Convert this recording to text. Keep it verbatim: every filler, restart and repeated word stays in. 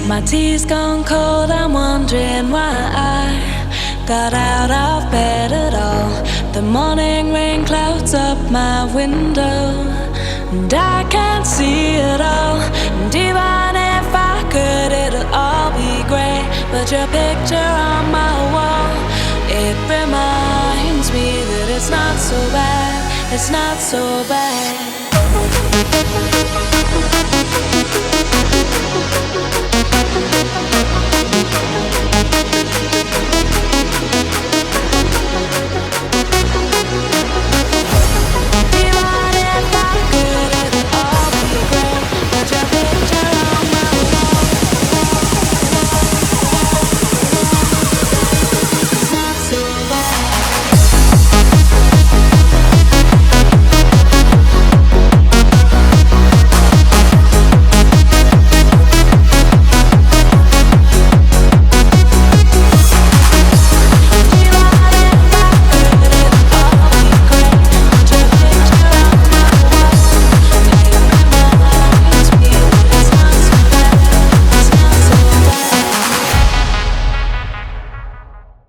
My tea's gone cold, I'm wondering why I got out of bed at all. The morning rain clouds up my window, and I can't see it all. And even if I could, it'll all be grey. But your picture on my wall, it reminds me that it's not so bad, it's not so bad.